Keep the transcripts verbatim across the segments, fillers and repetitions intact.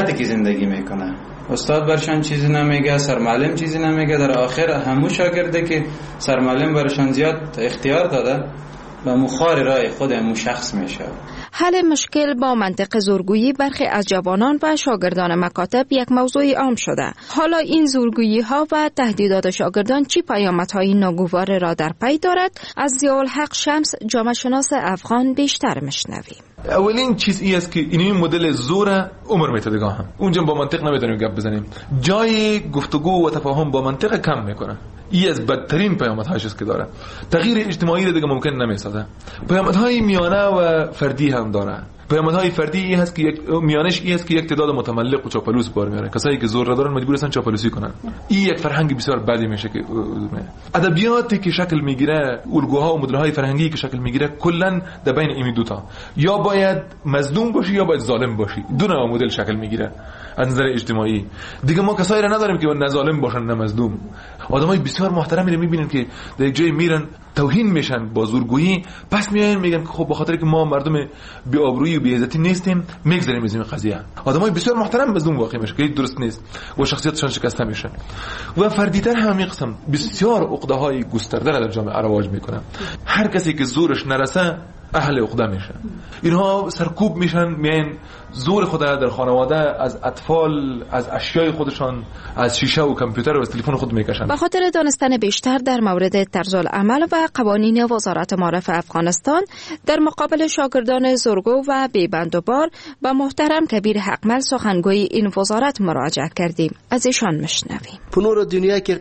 واقعیتی که زندگی میکنه. استاد برشان چیزی نمیگه، سرمعلم چیزی نمیگه. در آخر همون شاگرده که سرمعلم برشان زیاد اختیار داده و مخار رای خود همون شخص میشه. حل مشکل با منطق زورگویی برخی از جوانان و شاگردان مکاتب یک موضوع عام شده. حالا این زورگویی ها و تهدیدات شاگردان چی پیامدهای ناگوار را در پی دارد؟ از ضیاءالحق شمس، جامعه شناس افغان، بیشتر میشنویم. اولین چیز این است که این مدل زور عمر میتدگاه هم اونجا با منطق نمیتونیم گپ بزنیم، جای گفتگو و تفاهم با منطق کم میکنه. این از بدترین پیامدهاش است که داره. تغییر اجتماعی رو دیگه ممکن نمیسازه. پیامدهای میانه و فردی هم داره. پیامدهای فردی این هست که یک میانش این است که یک تعداد متملق و چاپلوس بار میاره. کسایی که زور دارن مجبور هستن چاپلوسی کنن. این یک فرهنگ بسیار بدی میشه که ادبیاتی که شکل میگیره، الگوها و مدل‌های فرهنگی که شکل میگیره کلا در بین این دو تا یا باید مظلوم باشی یا باید ظالم باشی. دو نوع مدل شکل میگیره از نظر اجتماعی. دیگه ما کسایی را نداریم که نه ظالم باشن نه مظلوم. آدمای بسیار محترمی رو میبینیم که در یک جای میرن توهین میشن با زورگویی، پس میاین میگن که خب به خاطر که ما مردم بی آبرویی و بی عزتی نیستیم میگذریم از این قضیه. آدمای بسیار محترم مظلوم واقع میشه که درست نیست و شخصیتشان شکسته میشه. و فردیتر همین قسم بسیار عقده های گسترده در جامعه رواج میکنه. هر کسی که زورش نرسه اهل عقده میشه. اینها سرکوب میشن، میاین زور خود در خانواده از اطفال، از اشیای خودشان، از شیشه و کامپیوتر و از تلفن خود میکشن. به خاطر دانستن بیشتر در مورد طرز العمل و قوانین وزارت معارف افغانستان در مقابل شاگردان زورگو و بی‌بندوبار و محترم کبیر حقمل سخنگوی این وزارت مراجعه کردیم. از ایشان مشنویم. پنور دنیا که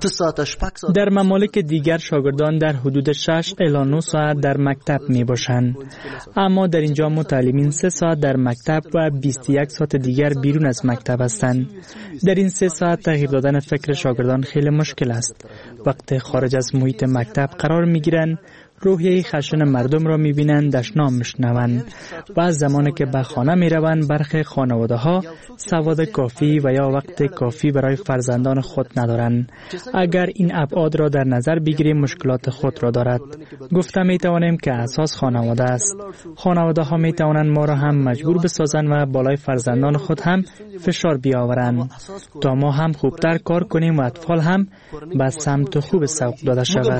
در ممالک دیگر شاگردان در حدود شش الی نه ساعت در مکتب می باشند، اما در اینجا متعلمین سه ساعت در مکتب و بیست و یک ساعت دیگر بیرون از مکتب هستند. در این سه ساعت تغییر دادن فکر شاگردان خیلی مشکل است. وقت خارج از محیط مکتب قرار می گیرند، روحیه خشن مردم را می‌بینند، دشنام می‌شنوند و از زمانی که به خانه می‌روند برخی خانواده‌ها سواد کافی و یا وقت کافی برای فرزندان خود ندارند. اگر این ابعاد را در نظر بگیریم مشکلات خود را دارد. گفته می‌توانیم که اساس خانواده است. خانواده‌ها می‌توانند ما را هم مجبور بسازند و بالای فرزندان خود هم فشار بیاورند تا ما هم خوبتر کار کنیم و اطفال هم به سمت خوب سوق داده شود.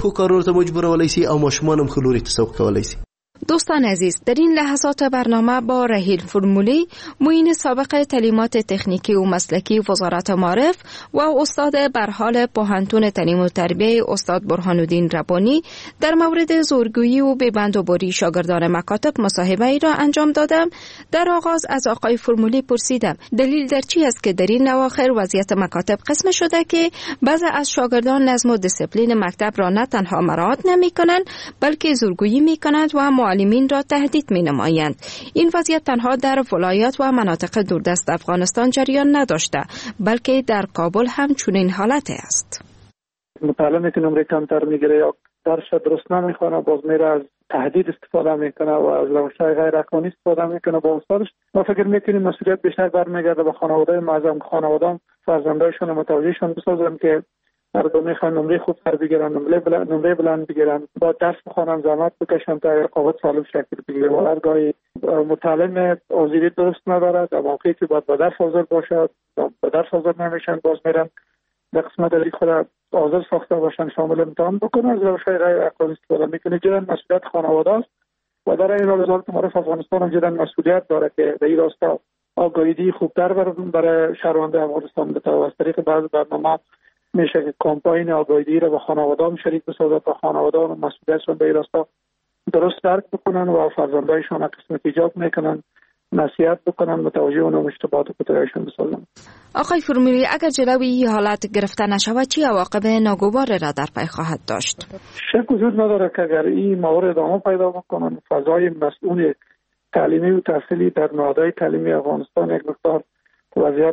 مانم خلوری تسوق کولی شي. دوستان عزیز، در این لحظات برنامه با رحیل فرمولی، معین سابق تعلیمات تکنیکی و مسلکی وزارت معارف و استاد برحال پوهنتون تعلیم و تربیه استاد برهان‌الدین ربانی در مورد زورگویی و بی‌بندوباری شاگردان مکاتب مصاحبه ای را انجام دادم. در آغاز از آقای فرمولی پرسیدم دلیل در چی است که در این اواخر وضعیت مکاتب قسم شده که بعضی از شاگردان نظم و دیسپلین مکتب را نه تنها مراعات نمی کنند بلکه زورگویی می کنند و معلمین را تهدید می نمایند. این وضعیت تنها در ولایات و مناطق دوردست افغانستان جریان نداشته بلکه در کابل هم چنین حالت است. متعلمی که نمره کمتر میگیره یا درس درست نمیخونه باز میره از تهدید استفاده میکنه و از روش‌های غیر اخلاقی استفاده میکنه با استادش. ما فکر میکنیم مسئولیت بیشتر برمیگرده به خانواده معظم خانواده‌ام فرزندایشون متوجهشون بسازن که مردم میخوان نمره خوب تر بگیرن، نمره بلند نمره بلند بگیرن، با درس بخونن، زحمت بکشن تا رقابت سالم شکل بگیره. و هرگاهی متعلم حاضری درست ندارد، در موقعی که باید با درس حاضر باشد با درس حاضر نمیشن، باز میرن در قسمت از خود حاضر ساخته باشن شامل امتحان بکنن، از روش‌های غیر اخلاقی استفاده میکنه. جدا مسئولیت خانواده است و در این حال وزارت معارف افغانستان هم جدا مسئولیت داره که در این راستا آگاهی خوبتر برای شهروندان افغانستان بده. از طریق بعض برنامه‌ها میشه که کمپاین آگاهی را با خانواده‌ها شریک بسازد تا خانواده‌ها مسئولیتشون به این راستا درست درک بکنن و فرزندایشون قسمت ایجاب میکنن، نصیحت بکنن، متوجه اون اشتباهات و خطایشون بسازن. آقای فرمولی، اگر جلوی این حالت گرفته نشود چی عواقب ناگوار را در پی خواهد داشت؟ شک وجود نداره که اگر این موارد ادامه پیدا بکنن فضای مسئول تعلیمی و تحصیلی در نهادهای تعلیمی افغانستان یک مقدار وضعیت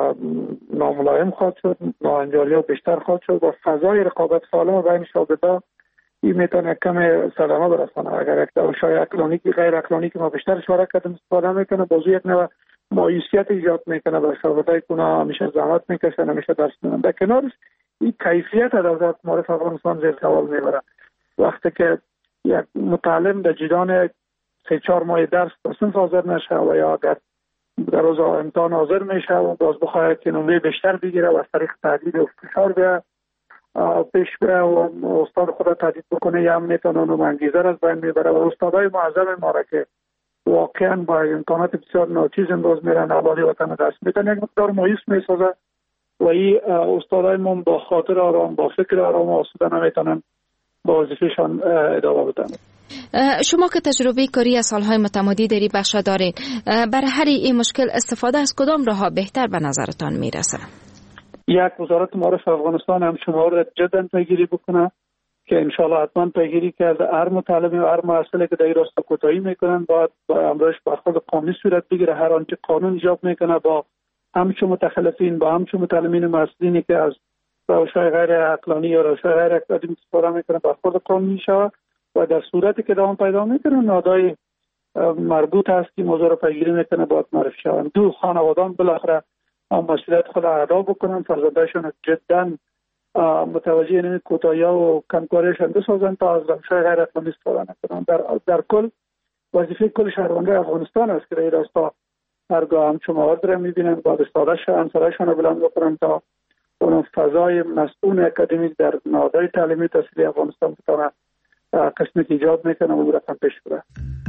ناملایم خواهد شد، ناهنجاری‌ها بیشتر خواهد شد و فضای رقابت سالم بین شاگردان این میتونه کم صدمه برسانه. اگر یک روش‌های اکلانیکی غیر اکلانیکی ما بیشتر اشاره کردیم استفاده میکنه، بازو یک نوع مایوسیت ایجاد میکنه برای شاگردایی که اونا همیشه زحمت میکشن، همیشه درس میخونن. در کنارش این کیفیت در وزارت معارف افغانستان زیر سوال میبره. وقتی که یک متعلم در جریان سه چهار ماه درس به صنف حاضر نشه و یا اگر در روز امتحان حاضر میشه و باز بخواهد که نمره بیشتر بگیره و از طریق تهدید و فشار بیا پیش بیا و استاد خود تهدید بکنه یا هم میتونه اونو انگیزه را از بین میبره و استادای معظم ما را که واقعا با امکانات بسیار ناچیز امروز میرن اولای وطن دست میتن یک مقدار مایوس میسازه و این استادای ما با خاطر آرام با فکر آرام آسوده نمیتونن با وظیفهشان ادامه بدن. شما که تجربه کاری از سالهای متمادی در این بخش دارین، برای هر این مشکل استفاده از کدام راه بهتر به نظرتان میرسه؟ یک وزارت معارف افغانستان هم شما را جدا پیگیری بکنه که انشالله حتما پیگیری کرده هر مطالبه و هر مسئله که در این راستا کوتاهی میکنن باید با امرش برخورد قانونی صورت بگیره. هر آنچه قانون ایجاب میکنه با همچون متخلفین با همچون متعلمین مسئولینی که از روش‌های غیر عقلانی یا روش‌های غیر اقتصادی استفاده میکنن برخورد قانونی شود و در صورتی که دوام پیدا میکنه نهادهای مربوط هست که موضوع را پیگیری میکنه باید معرفی شوند. دو خانوادان بالاخره مسئولیت خود ادا بکنن، فرزندانشون جدا متوجه این کوتاهی‌ها و کمکاریشان بسازن تا از روش‌های غیر اقلانی استفاده نکنن. در در کل وظیفه کل شهروندان افغانستان است که در این راستا هرگاه هم شما آرد را میبینن باید استفاده شوند، صدایشان را بلند بکنن تا اون فضای مسئول اکادمیک در نهادهای تعلیمی تحصیلی افغانستان بتونه قسمت ایجاد میکنه و رقم پیش بره.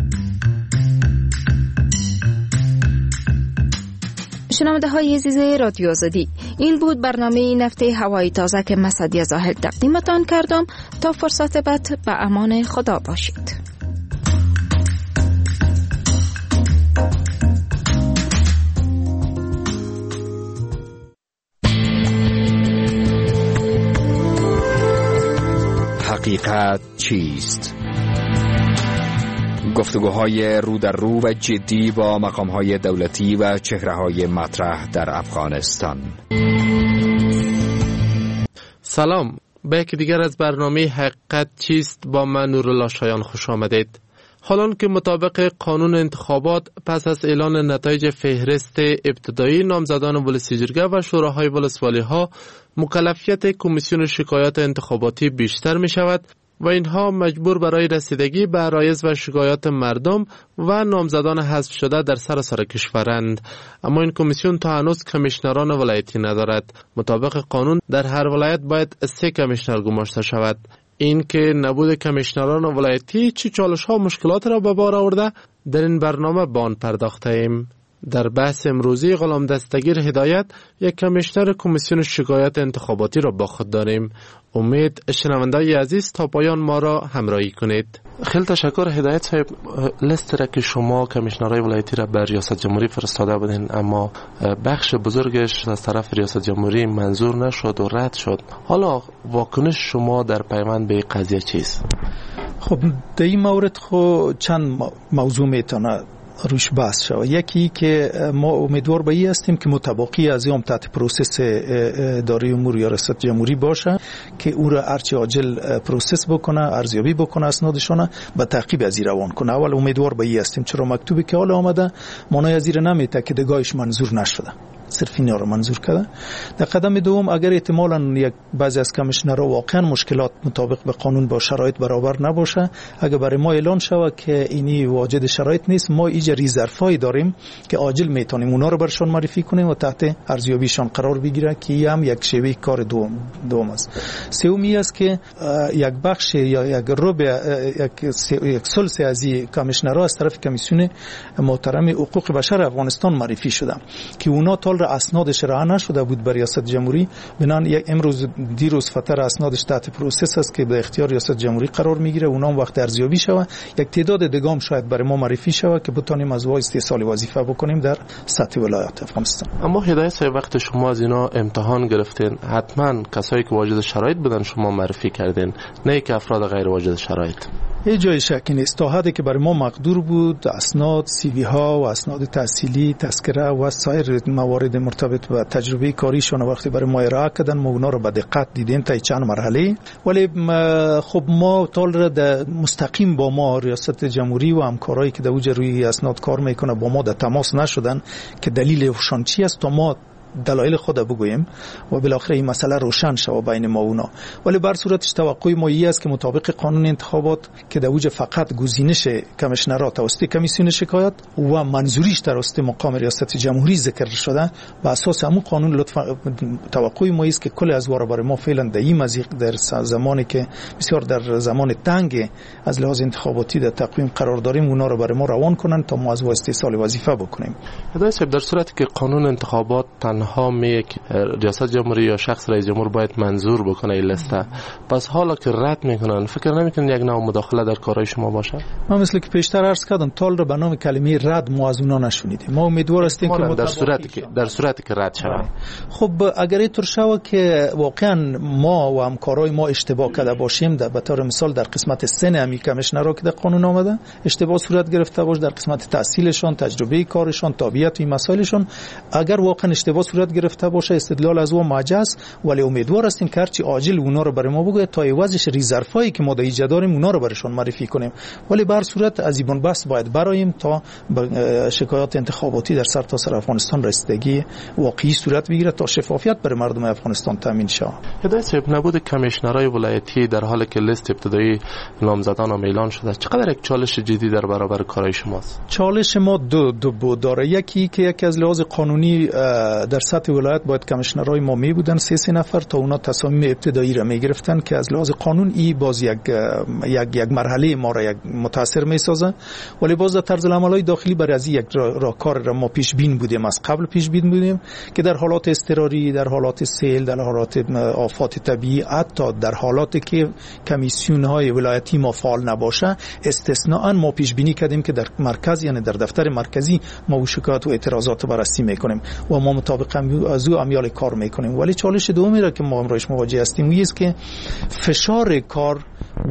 شنونده های عزیز رادیو آزادی، این بود برنامه نفت هوای تازه که من سعدیه زاهد تقدیمتان کردم. تا فرصت بعد به امان خدا باشید. حقیقت چیست؟ گفتگوهای رو در رو و جدی با مقامهای دولتی و چهره‌های مطرح در افغانستان. سلام، به یک دیگر از برنامه حقیقت چیست با من نورالله شایان خوش آمدید. حالان که مطابق قانون انتخابات پس از اعلان نتایج فهرست ابتدایی نامزدان ولسیجرگه و شوراهای ولسوالی ها مکلفیت کمیسیون شکایات انتخاباتی بیشتر می شود و اینها مجبور برای رسیدگی به عرایض و شکایات مردم و نامزدان حذف شده در سراسر کشورند. اما این کمیسیون تا هنوز کمیشنران ولایتی ندارد. مطابق قانون در هر ولایت باید سه کمیشنر گماشته شود. این که نبود کمیشنران ولایتی چه چالش ها و مشکلات را به بار آورده در این برنامه به آن پرداخته ایم. در بحث امروزی غلام دستگیر هدایت یک کمیشنر کمیسیون شکایات انتخاباتی را با خود داریم. امید شنونده‌ی عزیز تا پایان ما را همراهی کنید. خیلی تشکر هدایت صاحب. لیست را که شما کمیشنرهای ولایتی را بر ریاست جمهوری فرستاده بودین اما بخش بزرگش از طرف ریاست جمهوری منظور نشد و رد شد. حالا واکنش شما در پیوند به این قضیه چیست؟ خب در این مورد خو چند موضوع میتونه روش بحث شود. یکی که ما امیدوار به این هستیم که متباقی از این تحت پروسس اداره امور ریاست جمهوری باشه که او را هرچه عاجل پروسس بکنه، ارزیابی بکنه، اسنادشون به تعقیب از این روان کنه. اول امیدوار به این هستیم چرا مکتوبی که حالا آمده مانای از این نمیته که دگاهش منظور نشده، صرف اینا رو منظور کرده. در قدم دوم اگر احتمالاً یک بعضی از کمیشنرها واقعا مشکلات مطابق به قانون با شرایط برابر نباشه، اگر برای ما اعلان شود که اینی واجد شرایط نیست، ما ایجا ریزرفایی داریم که عاجل میتونیم اونا رو برشان معرفی کنیم و تحت ارزیابیشان قرار بگیره که این هم یک شیوه کار دوم دوم است. سومی است که یک بخش یا یک ربع یک یک ثلث از این کمیشنرها از طرف کمیسیون محترم حقوق بشر افغانستان معرفی شده که اونا تا اسنادش راه نشده بود بر ریاست جمهوری. بنان یک امروز دیروز فتره اسنادش تحت پروسس است که به اختیار ریاست جمهوری قرار میگیره. اونا هم وقت ارزیابی شوه یک تعداد دگام شاید برای ما معرفی شوه که بتونیم از وای استحصال وظیفه بکنیم در سطح ولایت افغانستان. اما هدایت صاحب وقت شما از اینا امتحان گرفتین حتما کسایی که واجد شرایط بودن شما معرفی کردین، نه که افراد غیر واجد شرایط. هیچ جای شکی نیست. تا حدی که برای ما مقدور بود اسناد، سی وی ها و اسناد تحصیلی، تذکره و سایر موارد مرتبط با تجربه کاریشون وقتی برای ما ارائه کردن ما اونا رو به دقت دیدیم تا چند مرحله. ولی خب ما طول را مستقیم با ما ریاست جمهوری و همکارایی که در اوج روی اسناد کار میکنه با ما در تماس نشدن که دلیلشون چی است تا ما دلایل خود بگوییم و بالاخره این مسئله روشن شود بین ما و اونا. ولی بر صورتش توقع ما این است که مطابق قانون انتخابات که در اوج فقط گزینش کمیشنرها توسط کمیسیون شکایت و منظوریش توسط مقام ریاست جمهوری ذکر شده، با اساس همون قانون لطفا توقع ما است که کل از واربر ما فعلا در این مزیق در زمانی که بسیار در زمان تنگ از لحاظ انتخاباتی در تقویم قرار داریم اونا رو برای ما روان کنن تا ما از واسطه استیصال وظیفه بکنیم. در صورتی که قانون انتخابات تنها میگه ریاست جمهوری یا شخص رئیس جمهور باید منظور بکنه این لسته، پس حالا که رد میکنن فکر نمیکنن یک نوع مداخله در کارهای شما باشه؟ ما مثل که پیشتر عرض کردم تال رو به نام کلمه رد ما از اونا نشونیدیم. ما امیدوار هستیم که در صورتی که در صورتی که رد شود. خب اگر اینطور شود که واقعا ما و همکارای ما اشتباه کرده باشیم، در به طور مثال در قسمت سن امی کمیشنرها که در قانون آمده اشتباه صورت گرفته باشه، در قسمت تحصیلشان، تجربه کارشان، تابعیت و این مسائلشان اگر واقعا اشتباه صورت گرفته باشه استدلال از او معجز، ولی امیدوار هستیم که هرچی عاجل اونا رو برای ما بگه تا عوضش ریزرفایی که ما در ایجاد داریم اونا رو براشون معرفی کنیم. ولی به هر صورت از این بحث باید برایم تا شکایات انتخاباتی در سرتاسر افغانستان رسیدگی واقعی صورت بگیره تا شفافیت برای مردم افغانستان تامین شود. هدایت نبود کمیشنرهای ولایتی در حالی که لیست ابتدایی نامزدان هم اعلان شده، چقدر یک چالش جدی در برابر کارهای شماست؟ چالش ما دو دو بود داره. یکی که یکی از لحاظ قانونی در سطح ولایت باید کمیشنرهای ما می بودن سه سه نفر تا اونا تصامیم ابتدایی را می گرفتن که از لحاظ قانون ای باز یک یک یک مرحله ما را یک متاثر می سازه، ولی باز در طرز العملای داخلی برای از یک را, را کار را ما پیش بین بودیم، از قبل پیش بین بودیم که در حالات اضطراری، در حالات سیل، در حالات آفات طبیعی، حتی در حالاتی که کمیسیون های ولایتی ما فعال نباشه استثناء ما پیش بینی کردیم که در مرکز یعنی در دفتر مرکزی ما شکایت و اعتراضات بررسی میکنیم و ما مطابق از او امیال کار میکنیم. ولی چالش دومی را که ما امروز مواجه هستیم این است که فشار کار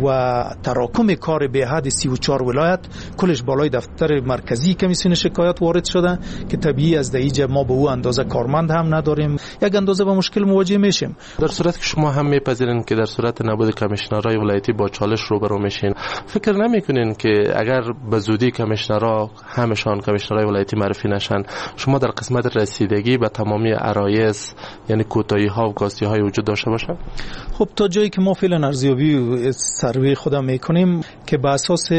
و تراکم کار به حد سی و چهار ولایت کلش بالای دفتر مرکزی کمیسیون شکایت وارد شده که طبیعی از دیجه ما به او اندازه کارمند هم نداریم، یک اندازه با مشکل مواجه میشیم. در صورتی که شما هم میپذیرین که در صورت نبود کمیشنرهای ولایتی با چالش روبرو میشین، فکر نمیکنین که اگر به زودی کمیشنرها همشان کمیشنرهای ولایتی معرفی نشن شما در قسمت رسیدگی به تمامی عرایض یعنی کوتاهی ها و کاستی های وجود داشته باشه؟ خب تا جایی که ما فعلا ارزیابی و سروی خودم میکنیم که به اساس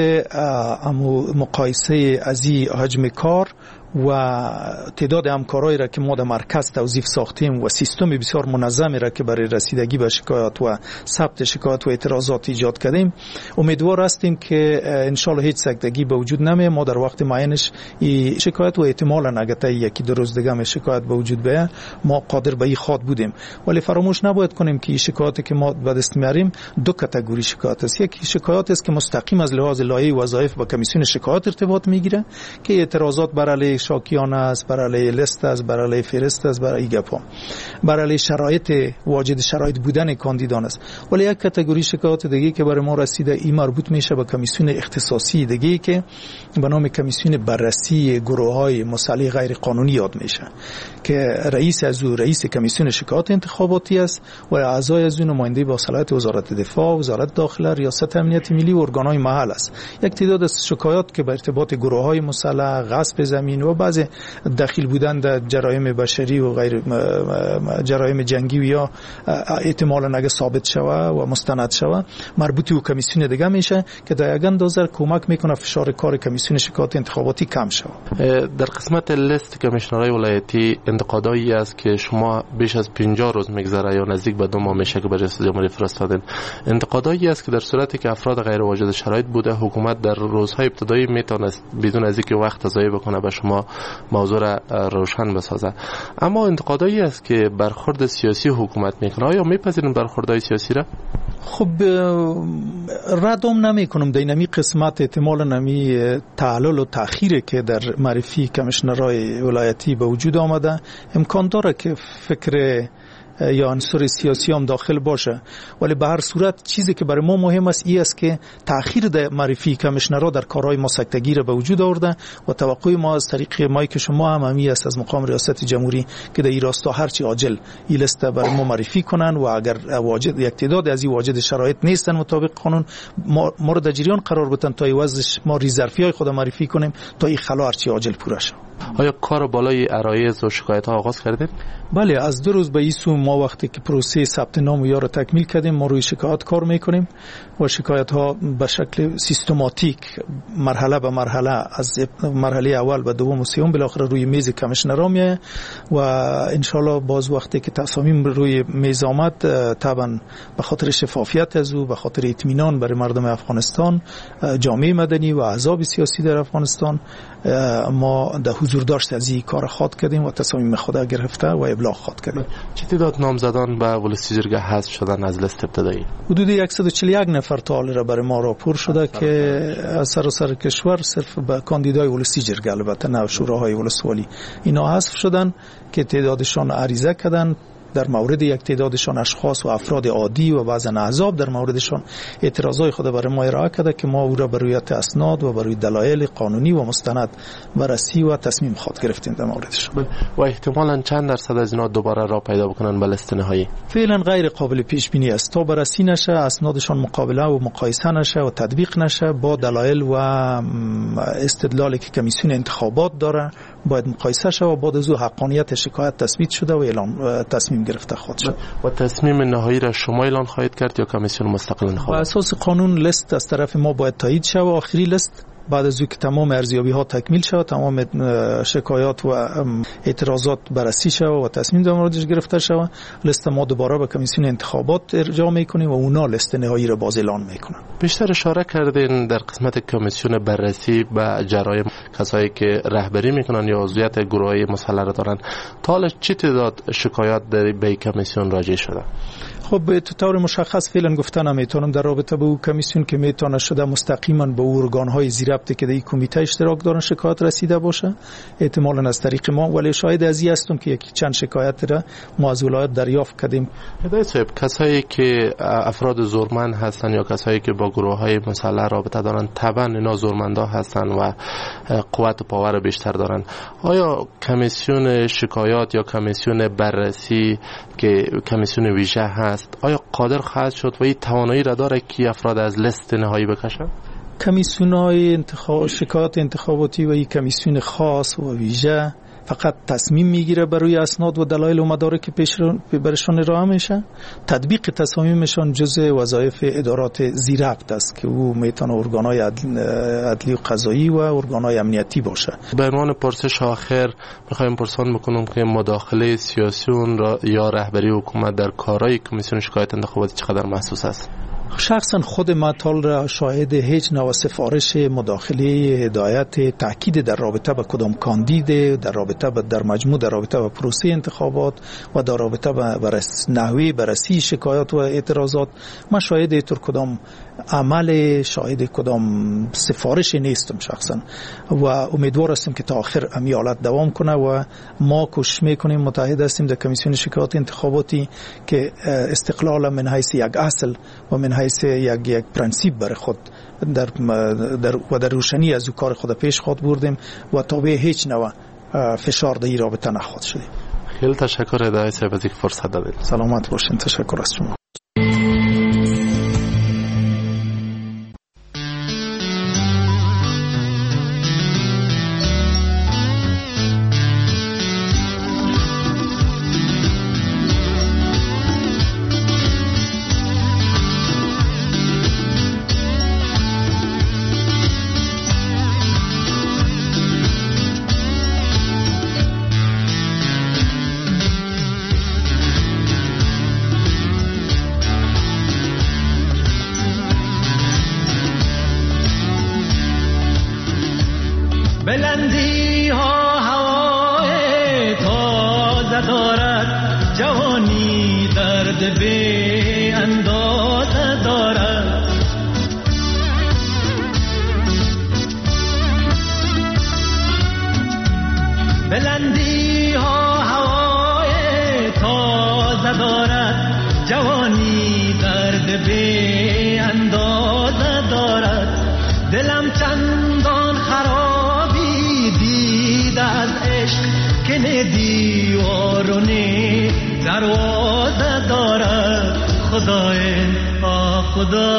مقایسه از این حجم کار و تعداد همکارایی را که ما در مرکز توظیف ساختیم و سیستم بسیار منظمی را که برای رسیدگی به شکایات و ثبت شکایات و اعتراضات ایجاد کردیم، امیدوار هستیم که انشالله هیچ سکتگی به وجود نمیاد. ما در وقت معینش این شکایت و احتمالاً اگه تا یکی دو روز دیگه شکایت به وجود بیاد ما قادر به این خواد بودیم. ولی فراموش نباید کنیم که این شکایاتی که ما به دست میاریم دو کاتگوری شکایت است. یک شکایت است که مستقیم از لحاظ لایحه وظایف با کمیسیون شکایات ارتباط میگیره که اعتراضات بر علیه شاکیان است، بر علیه لست است، بر علیه فهرست است، بر علیه گپا، بر علیه شرایط واجد شرایط بودن کاندیدان است. ولی یک کاتگوری شکایات دیگه که برای ما رسیده این مربوط میشه به کمیسیون اختصاصی دیگه که به نام کمیسیون بررسی گروه‌های مسلح غیر قانونی یاد میشه که رئیس از او رئیس کمیسیون شکایات انتخاباتی است و اعضای از اون نماینده با صلاحیت وزارت دفاع، وزارت داخله، ریاست امنیت ملی و ارگان‌های محل است. یک تعداد از شکایات که به ارتباط گروه‌های مسلح، غصب زمین و بعض دخیل بودن در جرایم بشری و غیر جرایم جنگی و یا احتمالاً اگه ثابت شوه و مستند شوه مربوط به کمیسیون دیگه میشه که در یک اندازه کمک میکنه فشار کار کمیسیون شکایات انتخاباتی کم شوه. در قسمت لیست کمیشنرهای ولایتی انتقادایی است که شما بیش از پنجاه روز میگذره یا نزدیک به دو ماه میشه که به رئیس جمهوری فرستادین. انتقادایی است که در صورتی که افراد غیر واجد شرایط بوده حکومت در روزهای ابتدایی میتونست بدون از اینکه وقت ضایع بکنه به شما موضوع را روشن بسازه. اما انتقادایی است که برخورد سیاسی حکومت میکنه. آیا میپذیرین برخوردهای سیاسی را؟ خب ردم نمی کنم در اینمی قسمت احتمالا نمی تعلل و تأخیر که در معرفی کمیشنرهای ولایتی به وجود آمده امکان داره که فکر یا عنصر سیاسی هم داخل باشه، ولی به هر صورت چیزی که برای ما مهم است این است که تأخیر در معرفی کمیشنرها در کارهای ما سکتگی را به وجود آورده و توقع ما از طریق مایک شما هم همی است از مقام ریاست جمهوری که در این راستا هرچی عاجل این لیست برای ما معرفی کنن و اگر واجد یک تعداد از این واجد شرایط نیستن مطابق قانون ما, ما را در جریان قرار بدن تا ایوازش ما ریزرفی های خود معرفی کنیم تا این خلا هرچی عاجل پوره شه. آیا کار بالای عرایض و شکایت ها آغاز کردید؟ بله، از دو روز به این سو ما وقتی که پروسه ثبت نام و یا را تکمیل کردیم ما روی شکایت کار میکنیم و شکایت ها به شکل سیستماتیک مرحله به مرحله از مرحله اول به دوم و سوم بالاخره روی میز کمیشنرا میاد و ان شاء الله باز وقتی که تصامیم روی میز آمد طبعا به خاطر شفافیت از او، به خاطر اطمینان برای مردم افغانستان، جامعه مدنی و احزاب سیاسی در افغانستان، ما در حضور داشت از این کار خواهد کردیم و تصامیم خود گرفته و ابلاغ خواهد کردیم. چه تعداد نامزدان به ولسی جرگه حذف شدن از لیست ابتدایی؟ حدود صد و چهل و یک نفر تا حال را برای ما راپور شده که از سراسر کشور صرف به کاندیدای ولسی جرگه، البته نه شوراهای ولسوالی، اینا حذف شدن که تعدادشان عریضه کردن. در مورد یک تعدادشان اشخاص و افراد عادی و بعضن احزاب در موردشان اعتراضای خود برای ما ارائه کرده که ما او را بر روی اسناد و بر روی دلایل قانونی و مستند بررسی و تصمیم خود گرفتیم در موردشان. و احتمالاً چند درصد از اینا دوباره راه پیدا بکنن به لیست نهایی؟ فعلا غیر قابل پیش بینی است تا بررسی نشه، اسنادشان مقابله و مقایسه نشه و تطبیق نشه با دلایل و استدلالی که کمیسیون انتخابات داره باید مقایسه شه و بعد از او حقانیت شکایت تثبیت شده و اعلام تصمیم گرفته خواهد شد. و تصمیم نهایی را شما اعلان خواهید کرد یا کمیسیون مستقل انتخابات؟ بر اساس قانون لیست از طرف ما باید تایید شه و آخری لیست بعد از اینکه تمام ارزیابی ها تکمیل شود، تمام شکایات و اعتراضات بررسی شود و تصمیم در موردش گرفته شود، لیست ما دوباره به کمیسیون انتخابات ارجاع میکنیم و اونا لیست نهایی را باز اعلان میکنن. بیشتر اشاره کردین در قسمت کمیسیون بررسی به جرایم کسایی که رهبری میکنن یا عضویت گروه‌های مسلح را دارن، تا حالا چه تعداد شکایات در به کمیسیون راجع شده؟ خب به طور مشخص فعلا گفتن نمیتونم در رابطه با او کمیسیون که میتونه شده مستقیما به ارگان‌های زیربط که در این کمیته اشتراک دارن شکایت رسیده باشه، احتمالاً از طریق ما، ولی شاید از این هستم که یکی چند شکایت را ما از ولایت دریافت کردیم. هدایت صاحب، کسایی که افراد زورمند هستن یا کسایی که با گروه‌های مسلح رابطه دارن طبعا اینا زورمندا هستن و قوت و پاور بیشتر دارن، آیا کمیسیون شکایات یا کمیسیون بررسی که کمیسیون ویژه هست آیا قادر خواهد شد و این توانایی را داره که افراد از لیست نهایی بکشن؟ کمیسیون‌های انتخاب شکایات انتخاباتی و این کمیسیون خاص و ویژه فقط تصمیم میگیره برای اسناد و دلایل و مدارک که پیش برشان ارائه میشه. تطبیق تصامیمشان جزء وظایف ادارات زیربط است که او میتونه ارگان‌های عدلی و قضایی و ارگان‌های امنیتی باشه. به عنوان پرسش آخر میخوایم پرسان بکنم که مداخله سیاسیون را یا رهبری حکومت در کارهای کمیسیون شکایت انتخاباتی چقدر محسوس است؟ شخصا خود مطال را شاهد هیچ نوع سفارش مداخله هدایت تاکید در رابطه با کدام کاندید، در رابطه با در مجموع در رابطه با پروسه انتخابات و در رابطه با بررسی نحوه بررسی شکایات و اعتراضات ما شاهد تر کدام عمل، شاهد کدام سفارش نیستم شخصا و امیدوار هستم که تا آخر امی حالت دوام کنه و ما کوشش میکنیم، متحد هستیم در کمیسیون شکایات انتخاباتی که استقلال من حیث یک اصل و من حیث یک یک پرنسیپ بر خود در, در و در روشنی از او کار خود پیش خود بردیم و تابع هیچ نوع فشار در این رابطه نخواهد شدیم. خیلی تشکر هدایت صاحب از اینکه فرصت دادید. سلامت باشین. تشکر از شما. بلندی ها هوای تازه دارد، جوانی درد بی اندازه دارد. بلندی ها هوای تازه دارد، جوانی درد بی اندازه دارد. دلم چندان خرابی دید از عشق که نه دیوار و نه دروازه دارد. خدای آه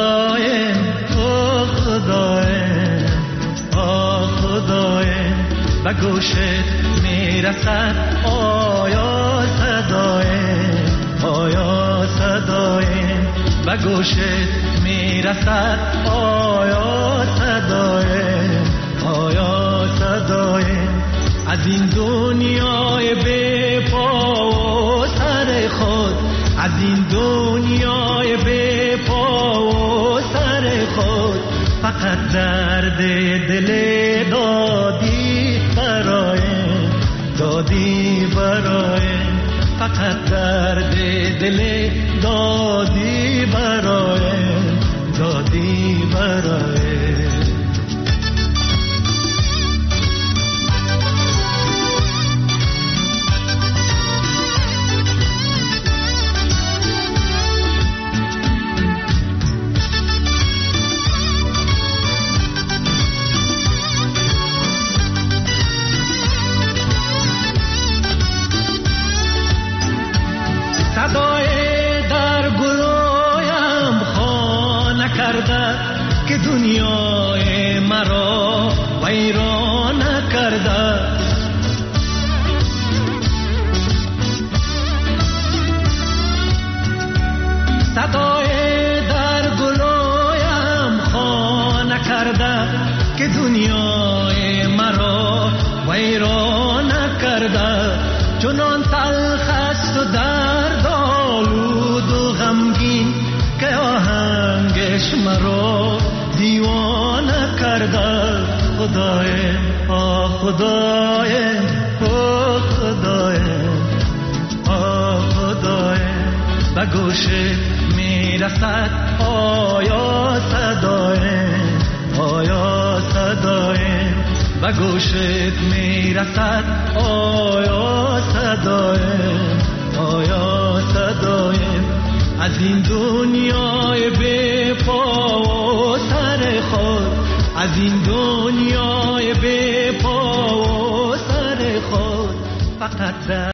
خدای آه خدای آه خدای به گوشت میرسد آیا صدای آیا صدای به گوشت میرسد آیا صدای آیا صدای از این دنیای بی پا و سر خود از این دنیای بی پا و سر خود فقط درد دل دادی برای دادی برای فقط درد دل دادی برای دادی برای که دنیای مرا ویران کرده صدای در گلویم خانه کرده که دنیای مرا ویران کرده چنان تلخ است و درد آلود و غمگین که آهنگش مرا دیوانه کرده خدای آه خدای آه خدای آه خدای به گوش میرسد آیا صدای آیا صدای به گوشت میرسد آیا صدای آیا صدای از این دنیای بی پا و سر خود از این دنیای بی پا و سر خود فقط